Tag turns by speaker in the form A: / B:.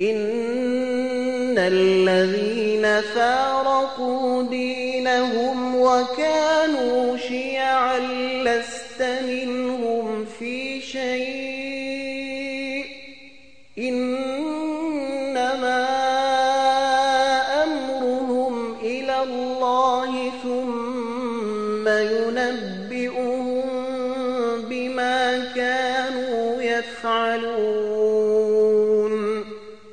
A: إن الذين فارقوا دينهم وكانوا شيعا لست منهم في شيء إنما أمرهم إلى الله ثم ينبئهم بما كانوا يفعلون